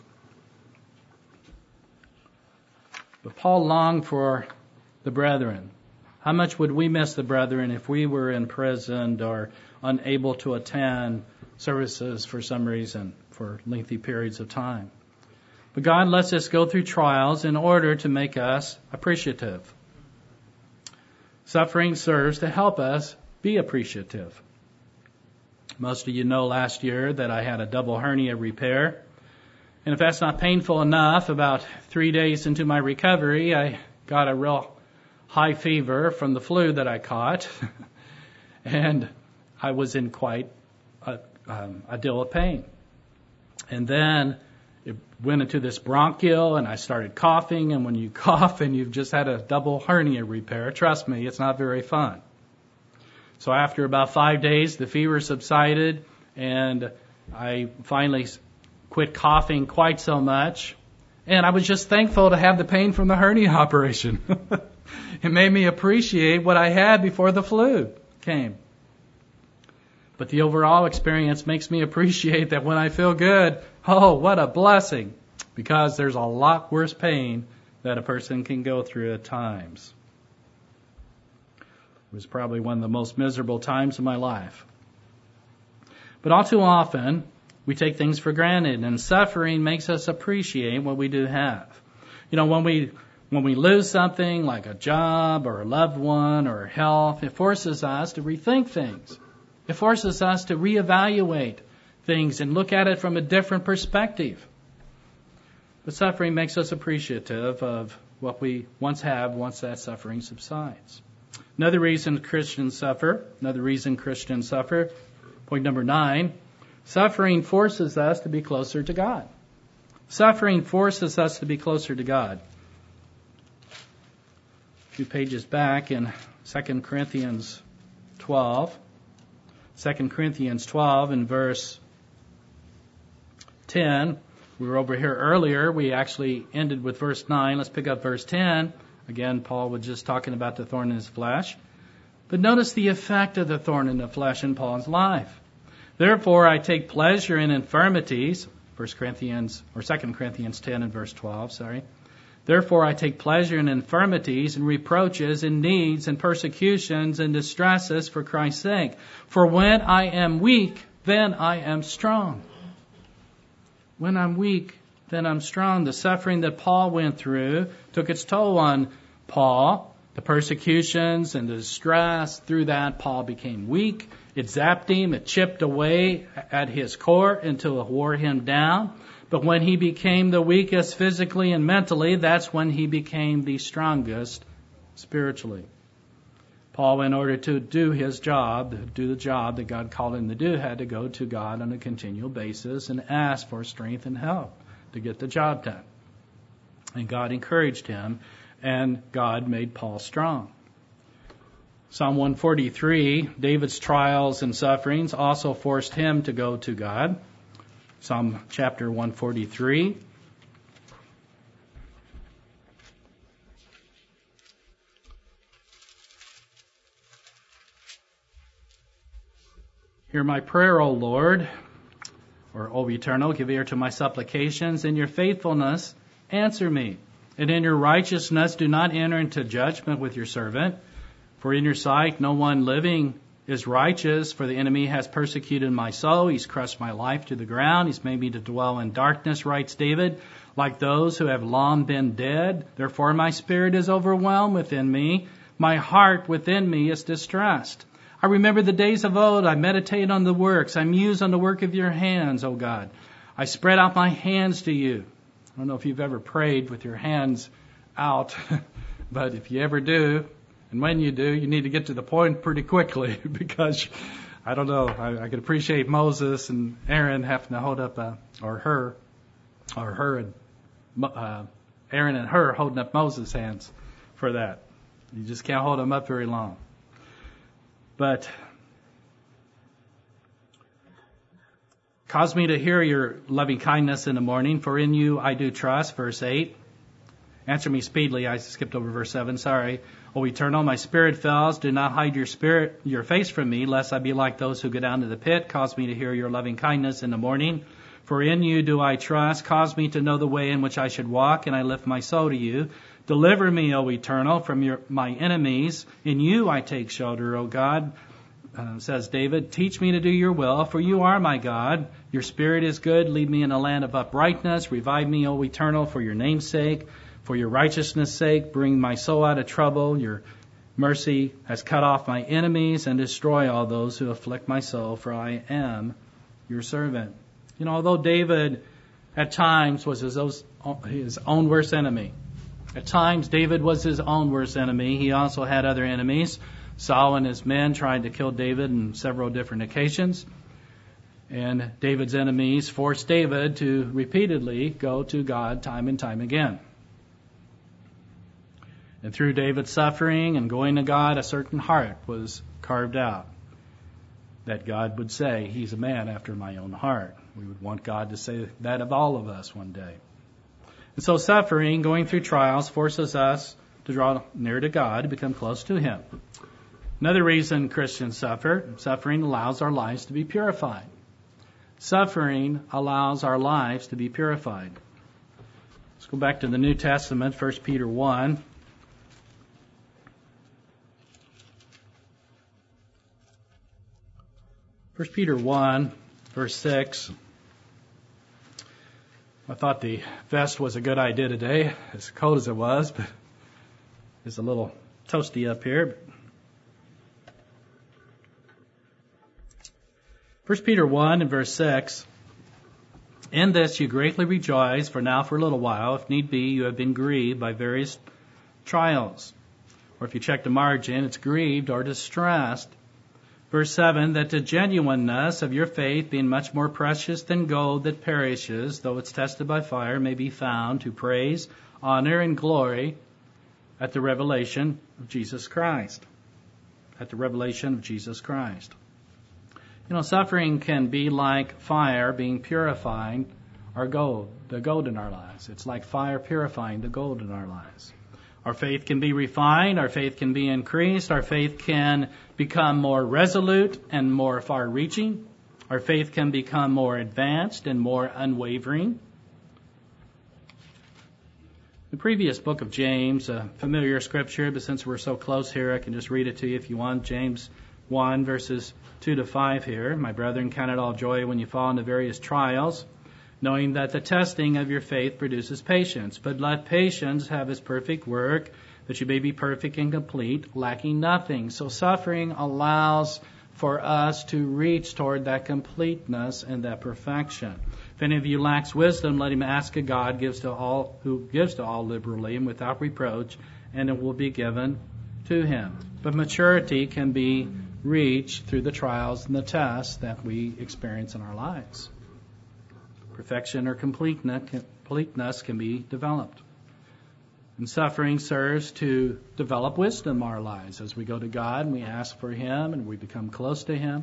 But Paul longed for the brethren. How much would we miss the brethren if we were imprisoned or unable to attend services for some reason, for lengthy periods of time? But God lets us go through trials in order to make us appreciative. Suffering serves to help us be appreciative. Most of you know last year that I had a double hernia repair. And if that's not painful enough, about 3 days into my recovery, I got a real high fever from the flu that I caught. And I was in quite a deal of pain. And then it went into this bronchial, and I started coughing. And when you cough and you've just had a double hernia repair, trust me, it's not very fun. So after about 5 days, the fever subsided, and I finally quit coughing quite so much. And I was just thankful to have the pain from the hernia operation. It made me appreciate what I had before the flu came. But the overall experience makes me appreciate that when I feel good, oh, what a blessing. Because there's a lot worse pain that a person can go through at times. It was probably one of the most miserable times of my life. But all too often, we take things for granted, and suffering makes us appreciate what we do have. When we lose something like a job or a loved one or health, it forces us to rethink things. It forces us to reevaluate things and look at it from a different perspective. But suffering makes us appreciative of what we once have once that suffering subsides. Another reason Christians suffer, point number 9, suffering forces us to be closer to God. Suffering forces us to be closer to God. A few pages back in 2 Corinthians 12. 2 Corinthians 12 in verse 10. We were over here earlier. We actually ended with verse 9. Let's pick up verse 10. Again, Paul was just talking about the thorn in his flesh. But notice the effect of the thorn in the flesh in Paul's life. Therefore, I take pleasure in infirmities, 2 Corinthians 10 and verse 12, Therefore I take pleasure in infirmities and reproaches and needs and persecutions and distresses for Christ's sake. For when I am weak, then I am strong. When I'm weak, then I'm strong. The suffering that Paul went through took its toll on Paul. The persecutions and the distress, through that Paul became weak. It zapped him, it chipped away at his core until it wore him down. But when he became the weakest physically and mentally, that's when he became the strongest spiritually. Paul, in order to do his job, do the job that God called him to do, had to go to God on a continual basis and ask for strength and help to get the job done. And God encouraged him, and God made Paul strong. Psalm 143, David's trials and sufferings also forced him to go to God. Psalm chapter 143. Hear my prayer, O Lord, or O Eternal, give ear to my supplications. In your faithfulness, answer me. And in your righteousness, do not enter into judgment with your servant. For in your sight, no one living is righteous, for the enemy has persecuted my soul. He's crushed my life to the ground. He's made me to dwell in darkness, writes David, like those who have long been dead. Therefore my spirit is overwhelmed within me. My heart within me is distressed. I remember the days of old. I meditate on the works. I muse on the work of your hands, O God. I spread out my hands to you. I don't know if you've ever prayed with your hands out, but if you ever do, and when you do, you need to get to the point pretty quickly because, I don't know, I could appreciate Moses and Aaron having to hold up, Aaron and her holding up Moses' hands for that. You just can't hold them up very long. But cause me to hear your loving kindness in the morning, for in you I do trust, verse 8. Answer me speedily. I skipped over verse 7, sorry. O Eternal, my spirit fails. Do not hide your face from me, lest I be like those who go down to the pit. Cause me to hear your loving kindness in the morning. For in you do I trust. Cause me to know the way in which I should walk, and I lift my soul to you. Deliver me, O Eternal, from my enemies. In you I take shelter, O God. Says David, teach me to do your will, for you are my God. Your spirit is good. Lead me in a land of uprightness. Revive me, O Eternal, for your name's sake. For your righteousness' sake, bring my soul out of trouble. Your mercy has cut off my enemies and destroy all those who afflict my soul, for I am your servant. You know, although David at times was his own worst enemy, at times David was his own worst enemy, he also had other enemies. Saul and his men tried to kill David on several different occasions. And David's enemies forced David to repeatedly go to God time and time again. And through David's suffering and going to God, a certain heart was carved out. That God would say, he's a man after my own heart. We would want God to say that of all of us one day. And so suffering, going through trials, forces us to draw near to God, to become close to Him. Another reason Christians suffer, suffering allows our lives to be purified. Suffering allows our lives to be purified. Let's go back to the New Testament, 1 Peter 1. 1 Peter 1, verse 6. I thought the vest was a good idea today, as cold as it was, but it's a little toasty up here. 1 Peter 1 and verse 6. In this you greatly rejoice, for now for a little while, if need be, you have been grieved by various trials. Or if you check the margin, it's grieved or distressed. Verse 7, that the genuineness of your faith, being much more precious than gold that perishes, though it's tested by fire, may be found to praise, honor, and glory at the revelation of Jesus Christ. At the revelation of Jesus Christ. You know, suffering can be like fire being purified our gold, the gold in our lives. It's like fire purifying the gold in our lives. Our faith can be refined, our faith can be increased, our faith can become more resolute and more far-reaching. Our faith can become more advanced and more unwavering. The previous book of James, a familiar scripture, but since we're so close here, I can just read it to you if you want. James 1, verses 2 to 5 here. My brethren, count it all joy when you fall into various trials, knowing that the testing of your faith produces patience. But let patience have its perfect work, that you may be perfect and complete, lacking nothing. So suffering allows for us to reach toward that completeness and that perfection. If any of you lacks wisdom, let him ask of God, who gives to all liberally and without reproach, and it will be given to him. But maturity can be reached through the trials and the tests that we experience in our lives. Perfection or completeness can be developed. And suffering serves to develop wisdom in our lives. As we go to God and we ask for him and we become close to him,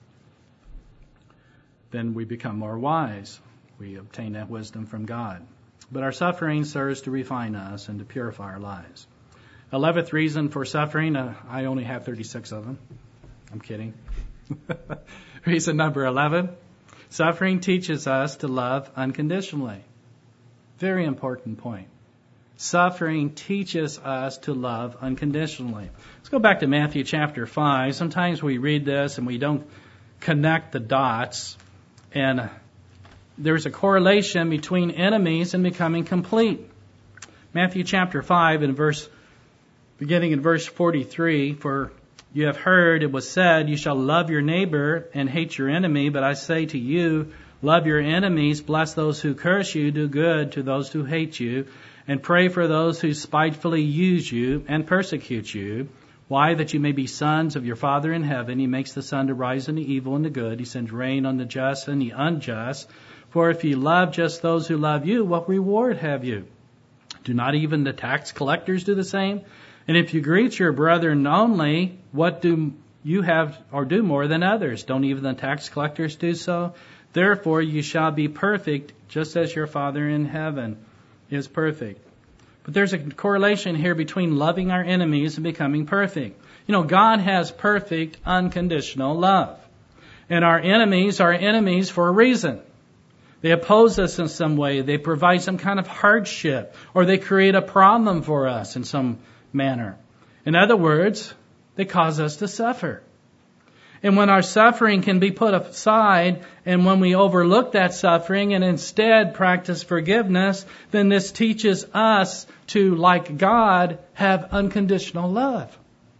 then we become more wise. We obtain that wisdom from God. But our suffering serves to refine us and to purify our lives. 11th reason for suffering, I only have 36 of them. I'm kidding. Reason number 11, suffering teaches us to love unconditionally. Very important point. Suffering teaches us to love unconditionally. Let's go back to Matthew chapter 5. Sometimes we read this and we don't connect the dots. And there's a correlation between enemies and becoming complete. Matthew chapter 5, beginning in verse 43, for you have heard it was said, you shall love your neighbor and hate your enemy. But I say to you, love your enemies, bless those who curse you, do good to those who hate you, and pray for those who spitefully use you and persecute you. Why? That you may be sons of your Father in heaven. He makes the sun to rise on the evil and the good. He sends rain on the just and the unjust. For if you love just those who love you, what reward have you? Do not even the tax collectors do the same? And if you greet your brethren only, what do you have or do more than others? Don't even the tax collectors do so? Therefore you shall be perfect, just as your Father in heaven is perfect. But there's a correlation here between loving our enemies and becoming perfect. You know, God has perfect, unconditional love. And our enemies are enemies for a reason. They oppose us in some way. They provide some kind of hardship, or they create a problem for us in some manner. In other words, they cause us to suffer. And when our suffering can be put aside, and when we overlook that suffering and instead practice forgiveness, then this teaches us to, like God, have unconditional love.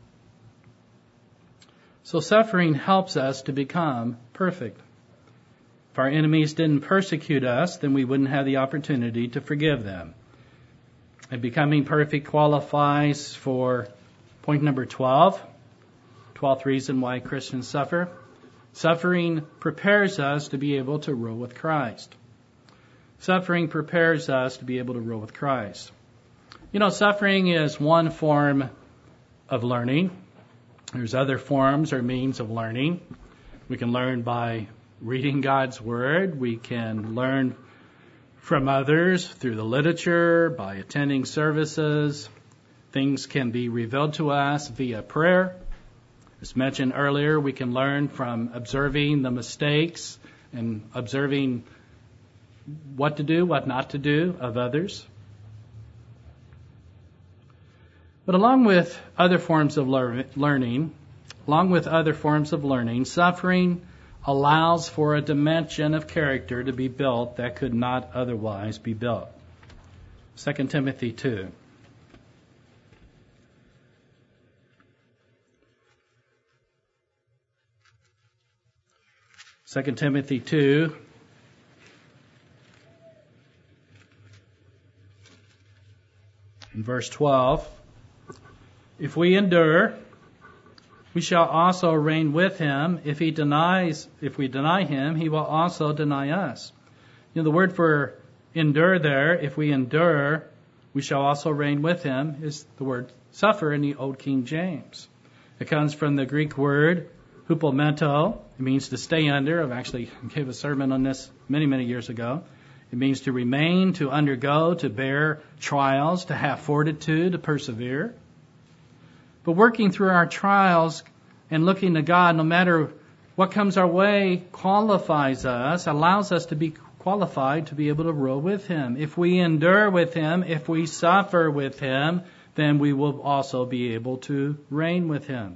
So suffering helps us to become perfect. If our enemies didn't persecute us, then we wouldn't have the opportunity to forgive them. And becoming perfect qualifies for point number 12. 12th reason why Christians suffer. Suffering prepares us to be able to rule with Christ. Suffering prepares us to be able to rule with Christ. You know, suffering is one form of learning. There's other forms or means of learning. We can learn by reading God's Word. We can learn from others through the literature, by attending services. Things can be revealed to us via prayer. As mentioned earlier, we can learn from observing the mistakes and observing what to do, what not to do of others. But along with other forms of learning, suffering allows for a dimension of character to be built that could not otherwise be built. 2 Timothy 2. 2 Timothy 2, in verse 12, if we endure, we shall also reign with him. If we deny him, he will also deny us. You know, the word for endure there, if we endure, we shall also reign with him, is the word suffer in the Old King James. It comes from the Greek word hupomento. It means to stay under. I've actually gave a sermon on this many, many years ago. It means to remain, to undergo, to bear trials, to have fortitude, to persevere. But working through our trials and looking to God, no matter what comes our way, qualifies us, allows us to be qualified to be able to rule with Him. If we endure with Him, if we suffer with Him, then we will also be able to reign with Him.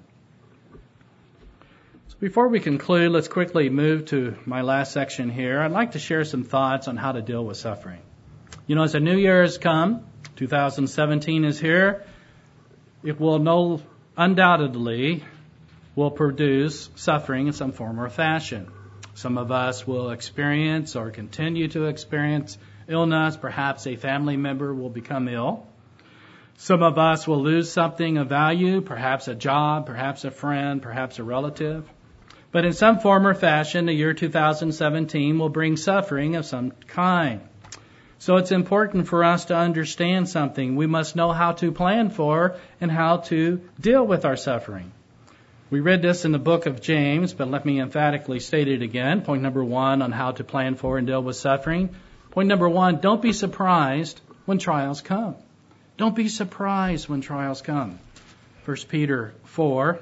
So before we conclude, let's quickly move to my last section here. I'd like to share some thoughts on how to deal with suffering. You know, as the new year has come, 2017 is here, it will undoubtedly will produce suffering in some form or fashion. Some of us will experience or continue to experience illness. Perhaps a family member will become ill. Some of us will lose something of value, perhaps a job, perhaps a friend, perhaps a relative. But in some form or fashion, the year 2017 will bring suffering of some kind. So it's important for us to understand something. We must know how to plan for and how to deal with our suffering. We read this in the book of James, but let me emphatically state it again. Point number 1 on how to plan for and deal with suffering. Point number 1, don't be surprised when trials come. Don't be surprised when trials come. 1 Peter 4.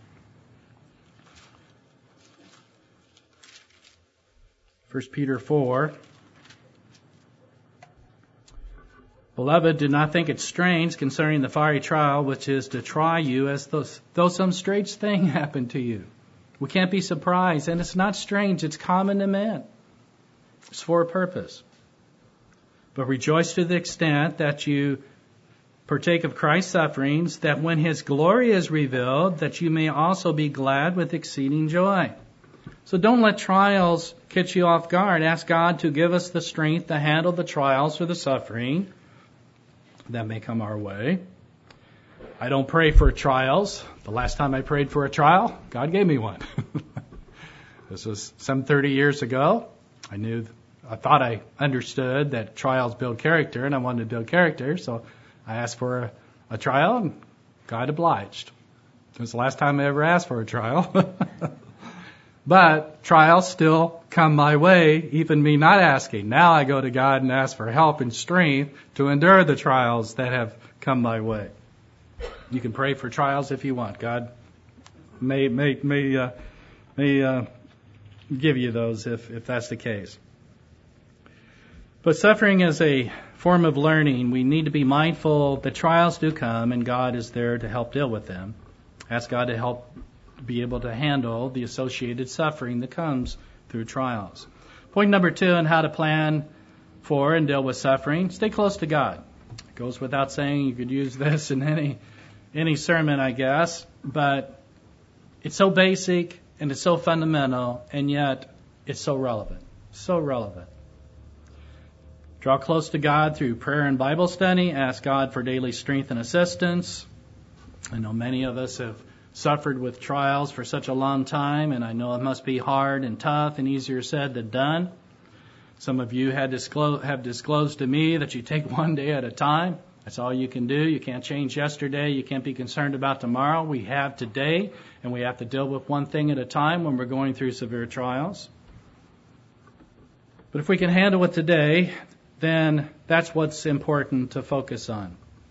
Beloved, do not think it strange concerning the fiery trial which is to try you as though some strange thing happened to you. We can't be surprised, and it's not strange, it's common to men. It's for a purpose. But rejoice to the extent that you partake of Christ's sufferings, that when His glory is revealed, that you may also be glad with exceeding joy. So don't let trials catch you off guard. Ask God to give us the strength to handle the trials or the suffering that may come our way. I don't pray for trials. The last time I prayed for a trial, God gave me one. This was some 30 years ago. I thought I understood that trials build character, and I wanted to build character, so I asked for a trial, and God obliged. It was the last time I ever asked for a trial. But trials still come my way, even me not asking. Now I go to God and ask for help and strength to endure the trials that have come my way. You can pray for trials if you want. God may give you those if that's the case. But suffering is a form of learning. We need to be mindful that trials do come, and God is there to help deal with them. Ask God to help be able to handle the associated suffering that comes through trials. Point number 2 on how to plan for and deal with suffering. Stay close to God. It goes without saying. You could use this in any sermon, I guess, but it's so basic and it's so fundamental, and yet it's so relevant. So relevant. Draw close to God through prayer and Bible study. Ask God for daily strength and assistance. I know many of us have suffered with trials for such a long time, and I know it must be hard and tough and easier said than done. Some of you have disclosed to me that you take one day at a time. That's all you can do. You can't change yesterday. You can't be concerned about tomorrow. We have today, and we have to deal with one thing at a time when we're going through severe trials. But if we can handle it today, then that's what's important to focus on.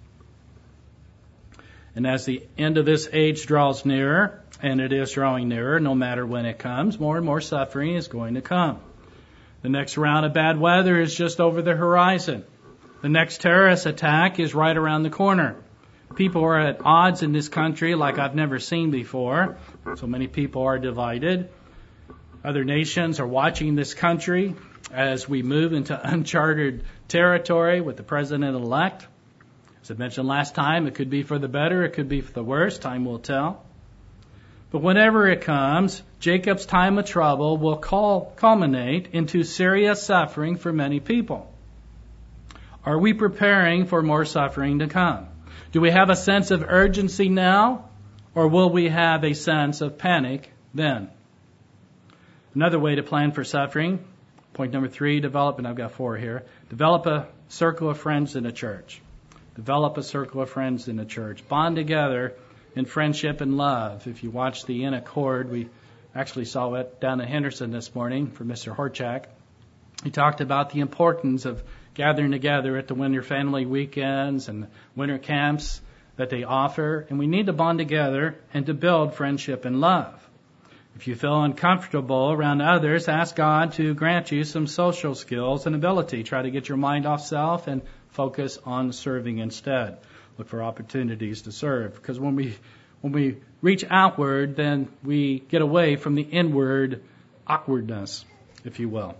And as the end of this age draws nearer, and it is drawing nearer, no matter when it comes, more and more suffering is going to come. The next round of bad weather is just over the horizon. The next terrorist attack is right around the corner. People are at odds in this country like I've never seen before. So many people are divided. Other nations are watching this country as we move into uncharted territory with the president-elect. As I mentioned last time, it could be for the better, it could be for the worse, time will tell. But whenever it comes, Jacob's time of trouble will culminate into serious suffering for many people. Are we preparing for more suffering to come? Do we have a sense of urgency now, or will we have a sense of panic then? Another way to plan for suffering, point number 3, and I've got 4 here, develop a circle of friends in a church. Develop a circle of friends in the church. Bond together in friendship and love. If you watch the In Accord, we actually saw it down in Henderson this morning for Mr. Horchak. He talked about the importance of gathering together at the winter family weekends and winter camps that they offer. And we need to bond together and to build friendship and love. If you feel uncomfortable around others, ask God to grant you some social skills and ability. Try to get your mind off self and focus on serving instead. Look for opportunities to serve. Because when we reach outward, then we get away from the inward awkwardness, if you will.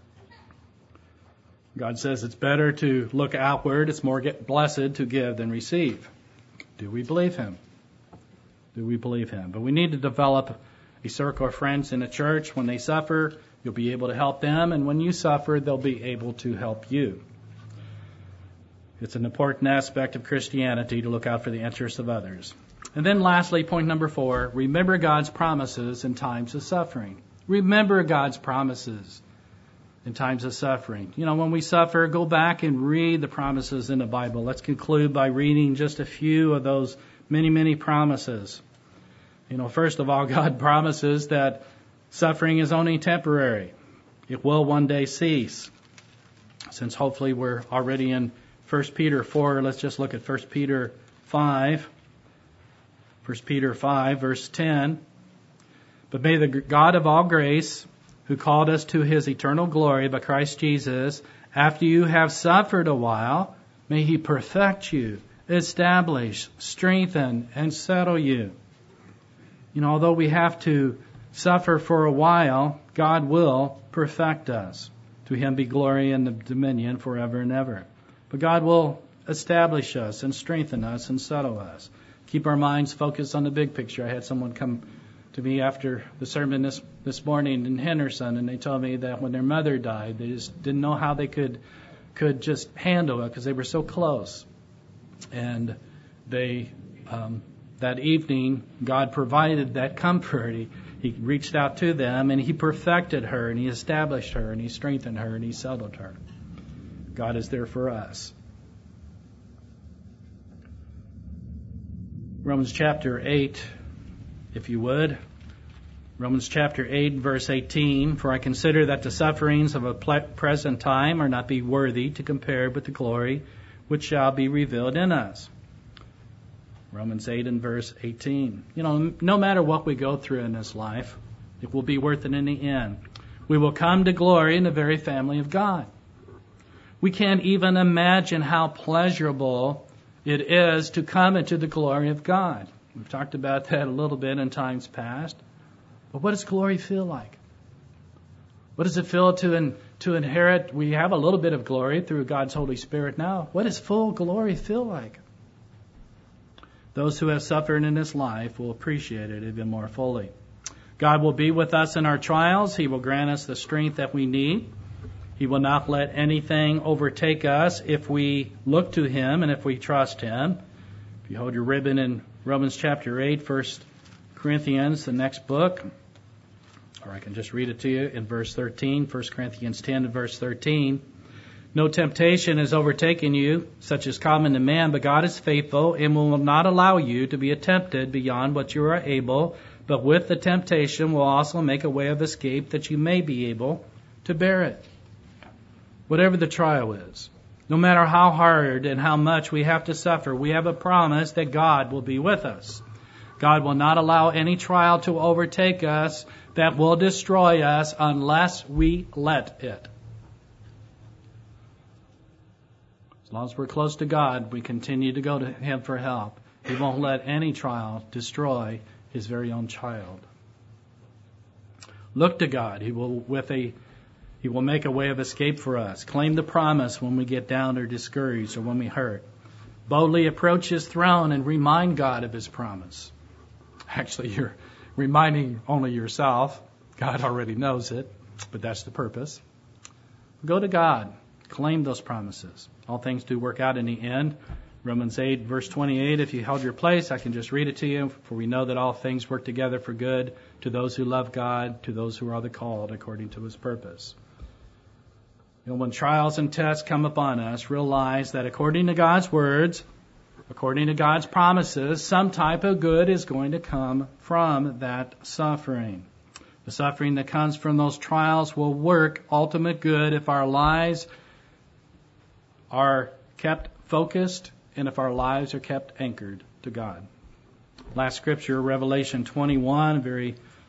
God says it's better to look outward. It's more blessed to give than receive. Do we believe Him? Do we believe Him? But we need to develop a circle of friends in a church. When they suffer, you'll be able to help them. And when you suffer, they'll be able to help you. It's an important aspect of Christianity to look out for the interests of others. And then lastly, point number 4, remember God's promises in times of suffering. Remember God's promises in times of suffering. You know, when we suffer, go back and read the promises in the Bible. Let's conclude by reading just a few of those many, many promises. You know, first of all, God promises that suffering is only temporary. It will one day cease. Since hopefully we're already in 1 Peter 4, let's just look at 1 Peter 5. 1 Peter 5, verse 10. But may the God of all grace, who called us to His eternal glory by Christ Jesus, after you have suffered a while, may He perfect you, establish, strengthen, and settle you. You know, although we have to suffer for a while, God will perfect us. To Him be glory and the dominion forever and ever. But God will establish us and strengthen us and settle us. Keep our minds focused on the big picture. I had someone come to me after the sermon this morning in Henderson, and they told me that when their mother died, they just didn't know how they could just handle it because they were so close. And they that evening, God provided that comfort. He reached out to them, and He perfected her, and He established her, and He strengthened her, and He settled her. God is there for us. Romans chapter 8, if you would. Romans chapter 8, verse 18. For I consider that the sufferings of a present time are not be worthy to compare with the glory which shall be revealed in us. Romans 8 and verse 18. You know, no matter what we go through in this life, it will be worth it in the end. We will come to glory in the very family of God. We can't even imagine how pleasurable it is to come into the glory of God. We've talked about that a little bit in times past. But what does glory feel like? What does it feel to inherit? We have a little bit of glory through God's Holy Spirit now. What does full glory feel like? Those who have suffered in this life will appreciate it even more fully. God will be with us in our trials. He will grant us the strength that we need. He will not let anything overtake us if we look to Him and if we trust Him. If you hold your ribbon in Romans chapter 8, 1 Corinthians, the next book, or I can just read it to you in verse 13, 1 Corinthians 10 and verse 13. No temptation has overtaken you, such as common to man, but God is faithful and will not allow you to be tempted beyond what you are able, but with the temptation will also make a way of escape that you may be able to bear it. Whatever the trial is, no matter how hard and how much we have to suffer, we have a promise that God will be with us. God will not allow any trial to overtake us that will destroy us unless we let it. As long as we're close to God, we continue to go to Him for help. He won't let any trial destroy His very own child. Look to God. He will make a way of escape for us. Claim the promise when we get down or discouraged or when we hurt. Boldly approach His throne and remind God of His promise. Actually, you're reminding only yourself. God already knows it, but that's the purpose. Go to God. Claim those promises. All things do work out in the end. Romans 8, verse 28, if you held your place, I can just read it to you. For we know that all things work together for good to those who love God, to those who are the called according to His purpose. You know, when trials and tests come upon us, realize that according to God's words, according to God's promises, some type of good is going to come from that suffering. The suffering that comes from those trials will work ultimate good if our lives are kept focused and if our lives are kept anchored to God. Last scripture, Revelation 21, a very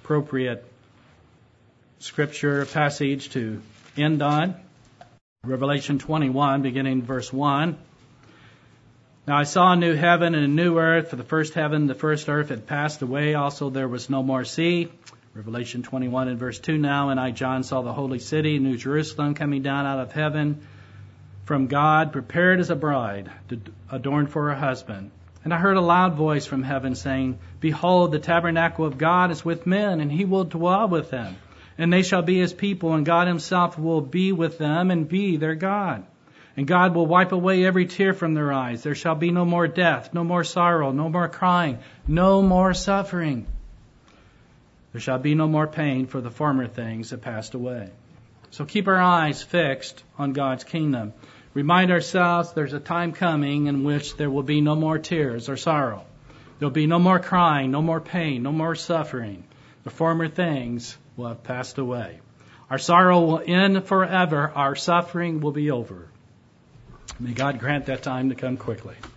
appropriate scripture passage to end on. Revelation 21, beginning verse 1. Now I saw a new heaven and a new earth, for the first heaven and the first earth had passed away. Also there was no more sea. Revelation 21 and verse 2 now. And I, John, saw the holy city, New Jerusalem, coming down out of heaven from God, prepared as a bride, adorned for her husband. And I heard a loud voice from heaven saying, Behold, the tabernacle of God is with men, and he will dwell with them. And they shall be his people, and God himself will be with them and be their God. And God will wipe away every tear from their eyes. There shall be no more death, no more sorrow, no more crying, no more suffering. There shall be no more pain, for the former things have passed away. So keep our eyes fixed on God's kingdom. Remind ourselves there's a time coming in which there will be no more tears or sorrow. There'll be no more crying, no more pain, no more suffering. The former things will have passed away. Our sorrow will end forever. Our suffering will be over. May God grant that time to come quickly.